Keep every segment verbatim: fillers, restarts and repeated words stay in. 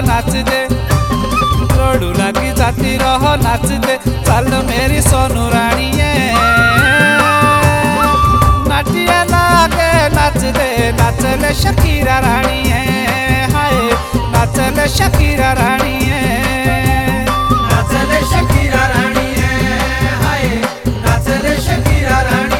नाच दे रोडू लगी जाती रहो नाच दे चल मेरी सोनू रानिए नाटिया लागे नाच दे नाचले शकीरा रानिए हाय नाचले शकीरा रानिए नाचले शकीरा रानिए हाय नाचले शकीरा रानिए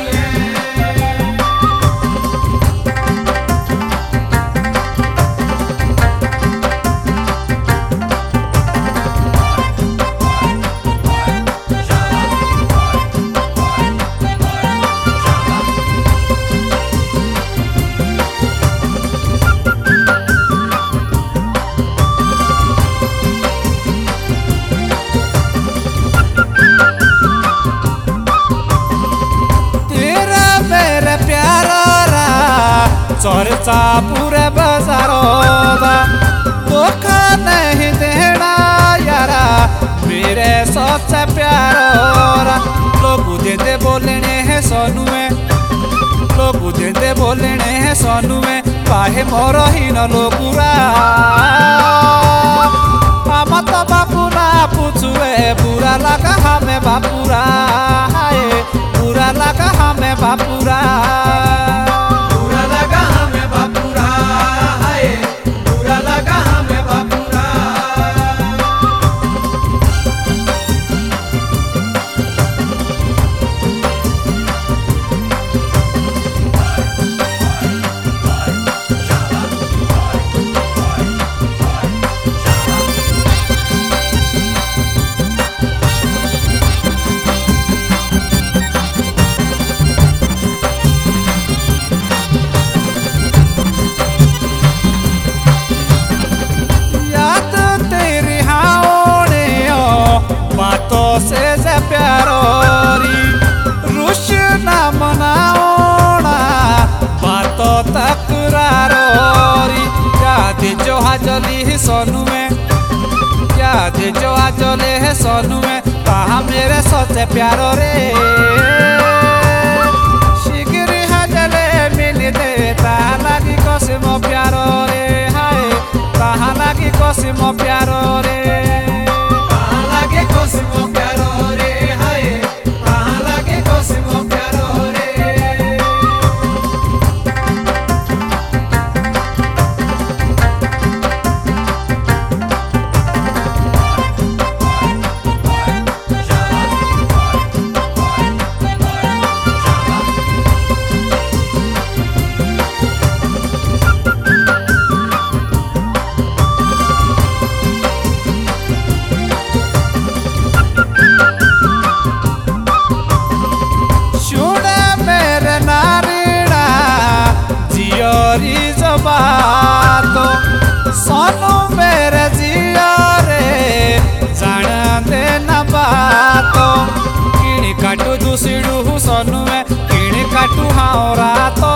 चर्चा पूरे बाजारों दा धोखा नहीं देना यारा मेरे सच्चे प्यारा लोग देते बोलने हैं सोनू में लोग देते बोलने हैं सोनू में काहे मोर ही न लोगुरा हम तो बापू ना पूछुए बुरा लगा हमें बापूरा हाय बुरा लगा हमें बापूरा से जे प्यारोरी रुश ना मनाओना बातो तकरारोरी याद जो हाजली है सोनू में याद जो हाजले है सोनू में कहा मेरे सोचे प्यारो रे शिगरी हाजले मिल दे कहा लगी कोसिमो प्यारो रे हाय कहा लगी कोसिमो प्यारो रे कहा लगे कोसिमो बातो सोनू मेरे जिया रे जान दे न बातो किणी काटू दूसरू सोनू में किणी काटू हाँ रातो